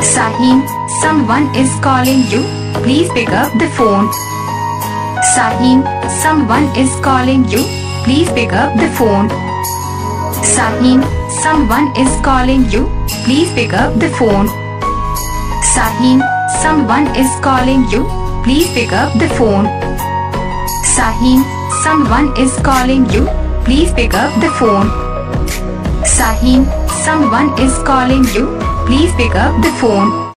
Sahin, someone is calling you. Please pick up the phone. Sahin, someone is calling you. Please pick up the phone. Sahin, someone is calling you. Please pick up the phone. Sahin, someone is calling you. Please pick up the phone. Sahin, someone is calling you. Please pick up the phone. Sahin, someone is calling you. Please pick up the phone.